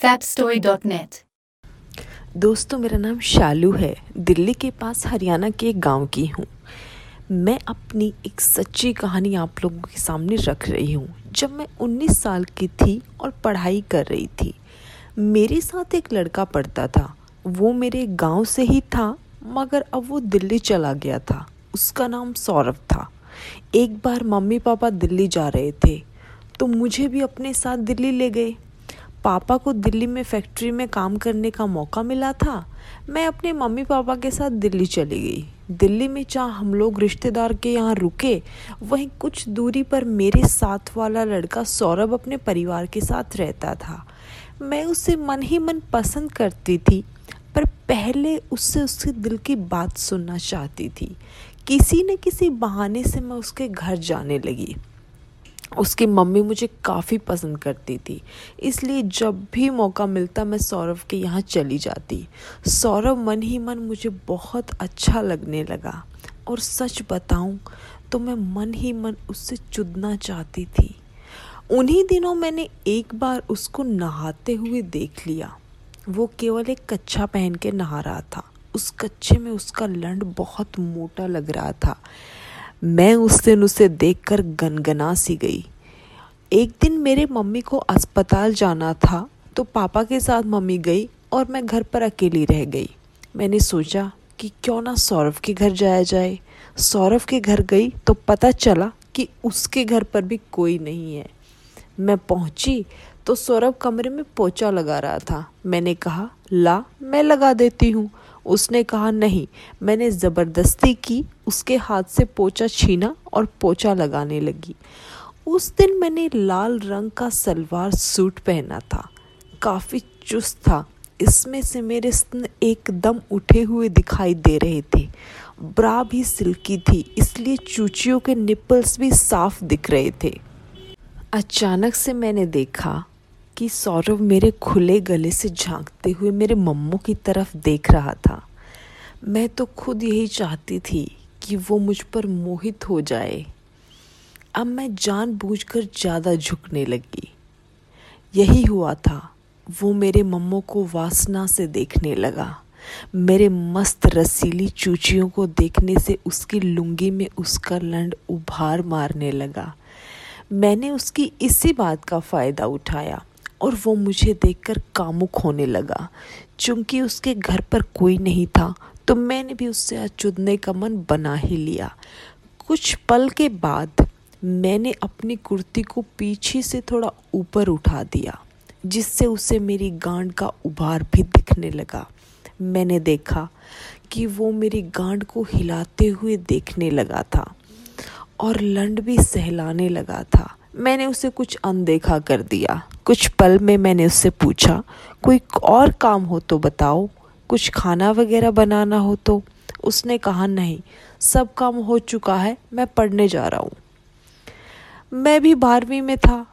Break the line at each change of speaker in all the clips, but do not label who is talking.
factstory.net।
दोस्तों, मेरा नाम शालू है। दिल्ली के पास हरियाणा के एक गांव की हूँ। मैं अपनी एक सच्ची कहानी आप लोगों के सामने रख रही हूँ। जब मैं 19 साल की थी और पढ़ाई कर रही थी, मेरे साथ एक लड़का पढ़ता था। वो मेरे गांव से ही था, मगर अब वो दिल्ली चला गया था। उसका नाम सौरभ था। एक बार मम्मी पापा दिल्ली जा रहे थे, तो मुझे भी अपने साथ दिल्ली ले गए। पापा को दिल्ली में फैक्ट्री में काम करने का मौका मिला था। मैं अपने मम्मी पापा के साथ दिल्ली चली गई। दिल्ली में जहाँ हम लोग रिश्तेदार के यहाँ रुके, वहीं कुछ दूरी पर मेरे साथ वाला लड़का सौरभ अपने परिवार के साथ रहता था। मैं उसे मन ही मन पसंद करती थी, पर पहले उससे उसके दिल की बात सुनना चाहती थी। किसी न किसी बहाने से मैं उसके घर जाने लगी। उसकी मम्मी मुझे काफ़ी पसंद करती थी, इसलिए जब भी मौका मिलता मैं सौरभ के यहाँ चली जाती। सौरभ मन ही मन मुझे बहुत अच्छा लगने लगा, और सच बताऊं तो मैं मन ही मन उससे चुदना चाहती थी। उन्हीं दिनों मैंने एक बार उसको नहाते हुए देख लिया। वो केवल एक कच्छा पहन के नहा रहा था। उस कच्छे में उसका लंड बहुत मोटा लग रहा था। मैं उस दिन उसे देखकर गनगना सी गई। एक दिन मेरे मम्मी को अस्पताल जाना था, तो पापा के साथ मम्मी गई और मैं घर पर अकेली रह गई। मैंने सोचा कि क्यों ना सौरभ के घर जाया जाए। सौरभ के घर गई तो पता चला कि उसके घर पर भी कोई नहीं है। मैं पहुंची तो सौरभ कमरे में पोछा लगा रहा था। मैंने कहा, ला मैं लगा देती हूँ। उसने कहा नहीं। मैंने ज़बरदस्ती की, उसके हाथ से पोछा छीना और पोछा लगाने लगी। उस दिन मैंने लाल रंग का सलवार सूट पहना था, काफ़ी चुस्त था। इसमें से मेरे स्तन एकदम उठे हुए दिखाई दे रहे थे। ब्रा भी सिल्की थी, इसलिए चूचियों के निपल्स भी साफ दिख रहे थे। अचानक से मैंने देखा कि सौरभ मेरे खुले गले से झांकते हुए मेरे मम्मू की तरफ देख रहा था। मैं तो खुद यही चाहती थी कि वो मुझ पर मोहित हो जाए। अब मैं जानबूझकर ज़्यादा झुकने लगी। यही हुआ था। वो मेरे मम्मू को वासना से देखने लगा। मेरे मस्त रसीली चूचियों को देखने से उसकी लुंगी में उसका लंड उभार मारने लगा। मैंने उसकी इसी बात का फ़ायदा उठाया और वो मुझे देखकर कामुक होने लगा। चूंकि उसके घर पर कोई नहीं था, तो मैंने भी उससे अचुदने का मन बना ही लिया। कुछ पल के बाद मैंने अपनी कुर्ती को पीछे से थोड़ा ऊपर उठा दिया, जिससे उसे मेरी गांड का उभार भी दिखने लगा। मैंने देखा कि वो मेरी गांड को हिलाते हुए देखने लगा था और लंड भी सहलाने लगा था। मैंने उसे कुछ अनदेखा कर दिया। कुछ पल में मैंने उससे पूछा, कोई और काम हो तो बताओ, कुछ खाना वगैरह बनाना हो तो। उसने कहा, नहीं, सब काम हो चुका है, मैं पढ़ने जा रहा हूँ। मैं भी 12वीं में था।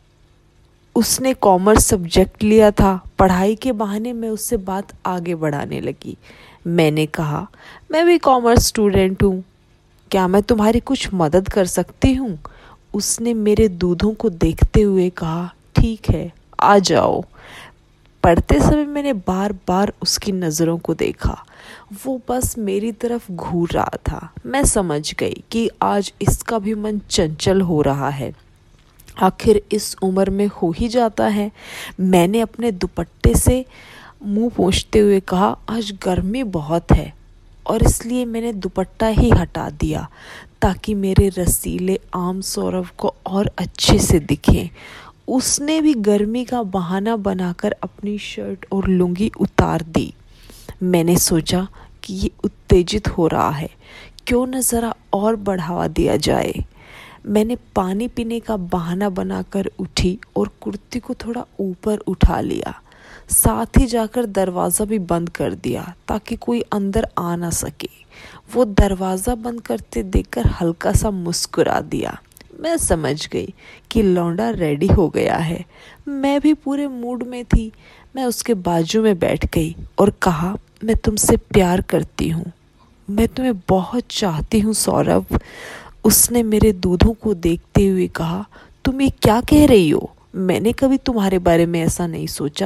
उसने कॉमर्स सब्जेक्ट लिया था। पढ़ाई के बहाने मैं उससे बात आगे बढ़ाने लगी। मैंने कहा, मैं भी कॉमर्स स्टूडेंट हूँ, क्या मैं तुम्हारी कुछ मदद कर सकती हूँ? उसने मेरे दूधों को देखते हुए कहा, ठीक है, आ जाओ। पढ़ते समय मैंने बार बार उसकी नज़रों को देखा। वो बस मेरी तरफ घूर रहा था। मैं समझ गई कि आज इसका भी मन चंचल हो रहा है। आखिर इस उम्र में हो ही जाता है। मैंने अपने दुपट्टे से मुंह पोंछते हुए कहा, आज गर्मी बहुत है, और इसलिए मैंने दुपट्टा ही हटा दिया ताकि मेरे रसीले आम सौरभ को और अच्छे से दिखें। उसने भी गर्मी का बहाना बनाकर अपनी शर्ट और लुंगी उतार दी। मैंने सोचा कि ये उत्तेजित हो रहा है, क्यों न ज़रा और बढ़ावा दिया जाए। मैंने पानी पीने का बहाना बनाकर उठी और कुर्ती को थोड़ा ऊपर उठा लिया। साथ ही जाकर दरवाज़ा भी बंद कर दिया ताकि कोई अंदर आ ना सके। वो दरवाज़ा बंद करते देखकर हल्का सा मुस्कुरा दिया। मैं समझ गई कि लौंडा रेडी हो गया है। मैं भी पूरे मूड में थी। मैं उसके बाजू में बैठ गई और कहा, मैं तुमसे प्यार करती हूँ, मैं तुम्हें बहुत चाहती हूँ सौरभ। उसने मेरे दूधों को देखते हुए कहा, तुम ये क्या कह रही हो? मैंने कभी तुम्हारे बारे में ऐसा नहीं सोचा।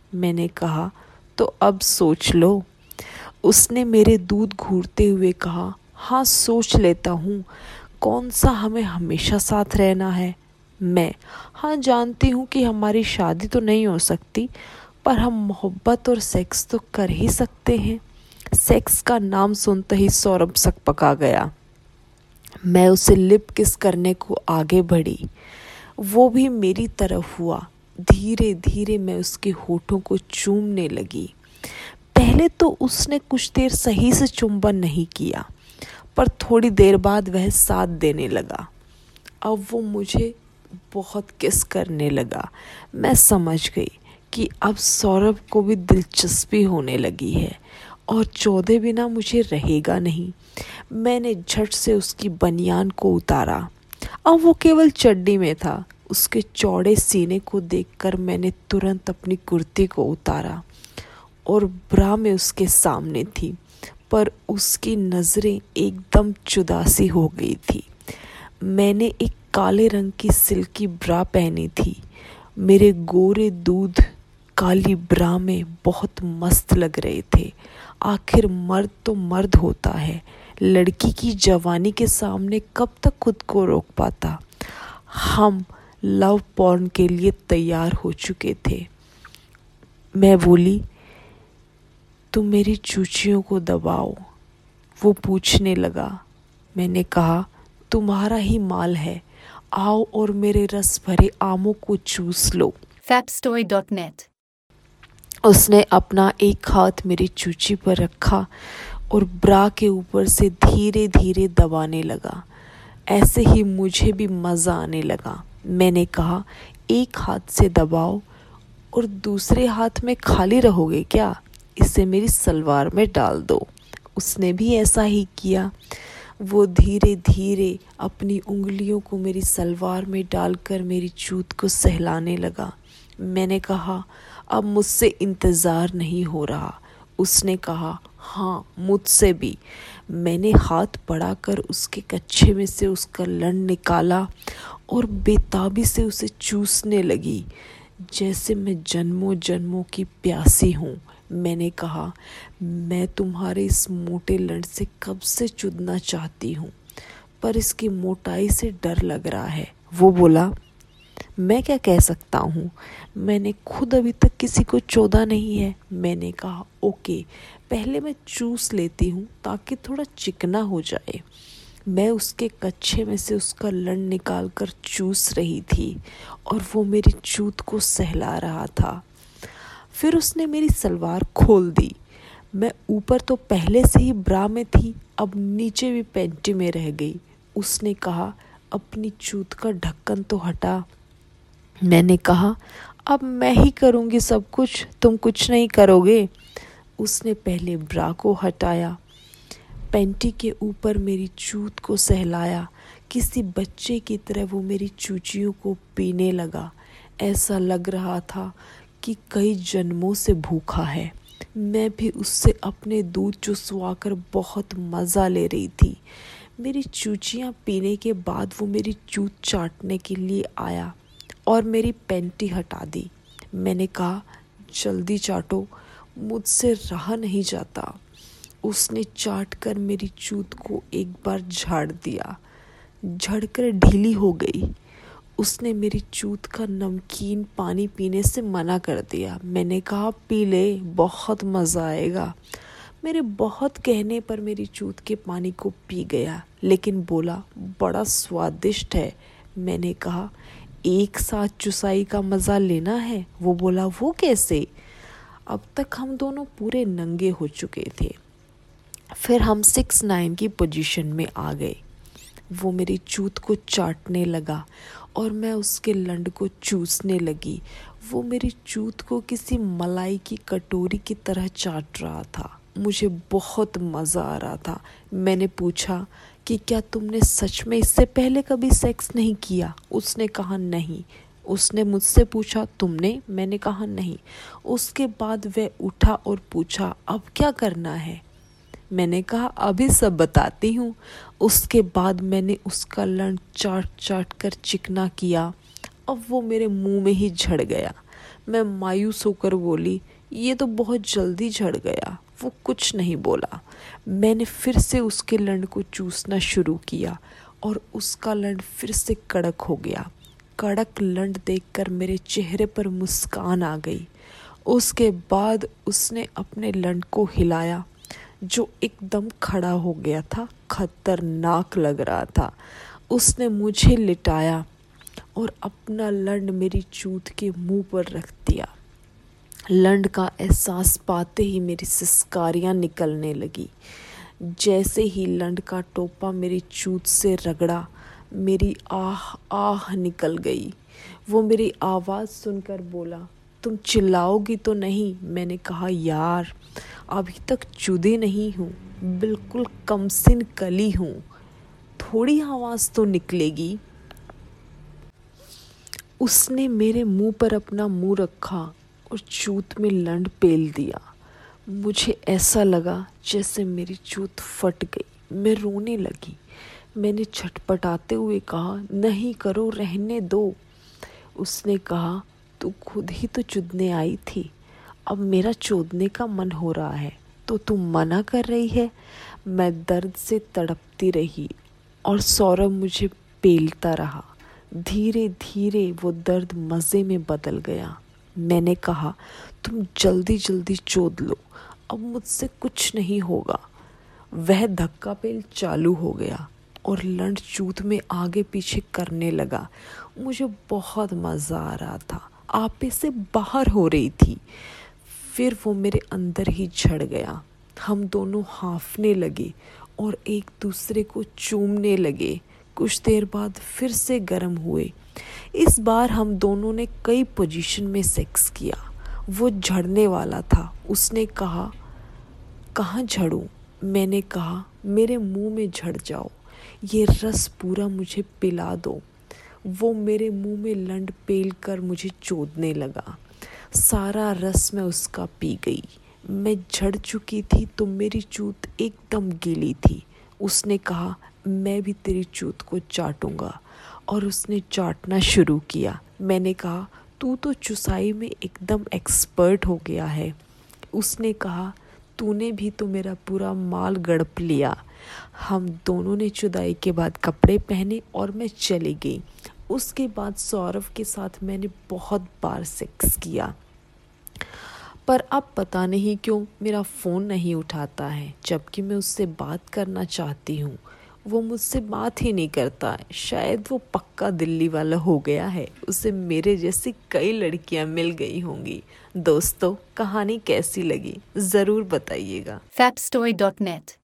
मैंने कहा, तो अब सोच लो। उसने मेरे दूध घूरते हुए कहा, हाँ सोच लेता हूँ। कौन सा हमें हमेशा साथ रहना है? मैं, हाँ जानती हूँ कि हमारी शादी तो नहीं हो सकती, पर हम मोहब्बत और सेक्स तो कर ही सकते हैं। सेक्स का नाम सुनते ही सौरभ सकपका गया। मैं उसे लिप किस करने को आगे बढ़ी, वो भी मेरी तरफ हुआ। धीरे धीरे मैं उसके होठों को चूमने लगी। पहले तो उसने कुछ देर सही से चुंबन नहीं किया, पर थोड़ी देर बाद वह साथ देने लगा। अब वो मुझे बहुत किस करने लगा। मैं समझ गई कि अब सौरभ को भी दिलचस्पी होने लगी है और चौधे बिना मुझे रहेगा नहीं। मैंने झट से उसकी बनियान को उतारा। अब वो केवल चड्डी में था। उसके चौड़े सीने को देखकर मैंने तुरंत अपनी कुर्ती को उतारा और ब्रा में उसके सामने थी, पर उसकी नज़रें एकदम जुदासी हो गई थी। मैंने एक काले रंग की सिल्की ब्रा पहनी थी। मेरे गोरे दूध काली ब्रा में बहुत मस्त लग रहे थे। आखिर मर्द तो मर्द होता है, लड़की की जवानी के सामने कब तक खुद को रोक पाता। हम लव पॉर्न के लिए तैयार हो चुके थे। मैं बोली, तुम मेरी चूचियों को दबाओ। वो पूछने लगा। मैंने कहा, तुम्हारा ही माल है, आओ और मेरे रस भरे आमों को चूस लो।
fabstory.net।
उसने अपना एक हाथ मेरी चूची पर रखा और ब्रा के ऊपर से धीरे धीरे दबाने लगा। ऐसे ही मुझे भी मज़ा आने लगा। मैंने कहा, एक हाथ से दबाओ और दूसरे हाथ में खाली रहोगे क्या? इसे मेरी सलवार में डाल दो। उसने भी ऐसा ही किया। वो धीरे धीरे अपनी उंगलियों को मेरी सलवार में डालकर मेरी चूत को सहलाने लगा। मैंने कहा, अब मुझसे इंतज़ार नहीं हो रहा। उसने कहा, हाँ मुझसे भी। मैंने हाथ बढ़ाकर उसके कच्छे में से उसका लंड निकाला और बेताबी से उसे चूसने लगी, जैसे मैं जन्मों जन्मों की प्यासी हूँ। मैंने कहा, मैं तुम्हारे इस मोटे लंड से कब से चुदना चाहती हूँ, पर इसकी मोटाई से डर लग रहा है। वो बोला, मैं क्या कह सकता हूँ, मैंने खुद अभी तक किसी को चोदा नहीं है। मैंने कहा, ओके, पहले मैं चूस लेती हूँ ताकि थोड़ा चिकना हो जाए। मैं उसके कच्छे में से उसका लंड निकाल कर चूस रही थी और वो मेरी चूत को सहला रहा था। फिर उसने मेरी सलवार खोल दी। मैं ऊपर तो पहले से ही ब्रा में थी, अब नीचे भी पैंटी में रह गई। उसने कहा, अपनी चूत का ढक्कन तो हटा। मैंने कहा, अब मैं ही करूँगी सब कुछ, तुम कुछ नहीं करोगे। उसने पहले ब्रा को हटाया, पैंटी के ऊपर मेरी चूत को सहलाया। किसी बच्चे की तरह वो मेरी चूचियों को पीने लगा। ऐसा लग रहा था कि कई जन्मों से भूखा है। मैं भी उससे अपने दूध चुसवाकर बहुत मज़ा ले रही थी। मेरी चूचियाँ पीने के बाद वो मेरी चूत चाटने के लिए आया और मेरी पैंटी हटा दी। मैंने कहा, जल्दी चाटो, मुझसे रहा नहीं जाता। उसने चाट कर मेरी चूत को एक बार झाड़ दिया, झड़कर ढीली हो गई। उसने मेरी चूत का नमकीन पानी पीने से मना कर दिया। मैंने कहा, पी ले, बहुत मज़ा आएगा। मेरे बहुत कहने पर मेरी चूत के पानी को पी गया, लेकिन बोला, बड़ा स्वादिष्ट है। मैंने कहा, एक साथ चुसाई का मज़ा लेना है। वो बोला, वो कैसे? अब तक हम दोनों पूरे नंगे हो चुके थे। फिर हम 6-9 की पोजीशन में आ गए। वो मेरी चूत को चाटने लगा और मैं उसके लंड को चूसने लगी। वो मेरी चूत को किसी मलाई की कटोरी की तरह चाट रहा था। मुझे बहुत मज़ा आ रहा था। मैंने पूछा कि क्या तुमने सच में इससे पहले कभी सेक्स नहीं किया? उसने कहा, नहीं। उसने मुझसे पूछा, तुमने? मैंने कहा, नहीं। उसके बाद वह उठा और पूछा, अब क्या करना है? मैंने कहा, अभी सब बताती हूँ। उसके बाद मैंने उसका लंड चाट चाट कर चिकना किया। अब वो मेरे मुंह में ही झड़ गया। मैं मायूस होकर बोली, ये तो बहुत जल्दी झड़ गया। वो कुछ नहीं बोला। मैंने फिर से उसके लंड को चूसना शुरू किया और उसका लंड फिर से कड़क हो गया। कड़क लंड देखकर मेरे चेहरे पर मुस्कान आ गई। उसके बाद उसने अपने लंड को हिलाया जो एकदम खड़ा हो गया था, खतरनाक लग रहा था। उसने मुझे लिटाया और अपना लंड मेरी चूत के मुंह पर रख दिया। लंड का एहसास पाते ही मेरी सिसकारियां निकलने लगी। जैसे ही लंड का टोपा मेरी चूत से रगड़ा, मेरी आह आह निकल गई। वो मेरी आवाज़ सुनकर बोला, तुम चिल्लाओगी तो नहीं? मैंने कहा, यार अभी तक चूदी नहीं हूँ, बिल्कुल कमसिन कली हूँ, थोड़ी आवाज़ तो निकलेगी। उसने मेरे मुंह पर अपना मुंह रखा और चूत में लंड पेल दिया। मुझे ऐसा लगा जैसे मेरी चूत फट गई। मैं रोने लगी। मैंने छटपटाते हुए कहा, नहीं करो, रहने दो। उसने कहा, तू खुद ही तो चुदने आई थी, अब मेरा चोदने का मन हो रहा है तो तू मना कर रही है। मैं दर्द से तड़पती रही और सौरभ मुझे पेलता रहा। धीरे धीरे वो दर्द मज़े में बदल गया। मैंने कहा, तुम जल्दी जल्दी चोद लो, अब मुझसे कुछ नहीं होगा। वह धक्का पेल चालू हो गया और लंड चूत में आगे पीछे करने लगा। मुझे बहुत मज़ा आ रहा था, आपे से बाहर हो रही थी। फिर वो मेरे अंदर ही झड़ गया। हम दोनों हाँफने लगे और एक दूसरे को चूमने लगे। कुछ देर बाद फिर से गर्म हुए। इस बार हम दोनों ने कई पोजीशन में सेक्स किया। वो झड़ने वाला था। उसने कहा, कहाँ झड़ूं? मैंने कहा, मेरे मुंह में झड़ जाओ, ये रस पूरा मुझे पिला दो। वो मेरे मुंह में लंड पेल कर मुझे चोदने लगा। सारा रस मैं उसका पी गई। मैं झड़ चुकी थी तो मेरी चूत एकदम गीली थी। उसने कहा, मैं भी तेरी चूत को चाटूंगा, और उसने चाटना शुरू किया। मैंने कहा, तू तो चुसाई में एकदम एक्सपर्ट हो गया है। उसने कहा, तूने भी तो मेरा पूरा माल गड़प लिया। हम दोनों ने चुदाई के बाद कपड़े पहने और मैं चली गई। उसके बाद सौरभ के साथ मैंने बहुत बार सेक्स किया, पर अब पता नहीं क्यों मेरा फ़ोन नहीं उठाता है, जबकि मैं उससे बात करना चाहती हूँ। वो मुझसे बात ही नहीं करता है। शायद वो पक्का दिल्ली वाला हो गया है। उसे मेरे जैसी कई लड़कियां मिल गई होंगी। दोस्तों, कहानी कैसी लगी ज़रूर बताइएगा।
Fabstory.net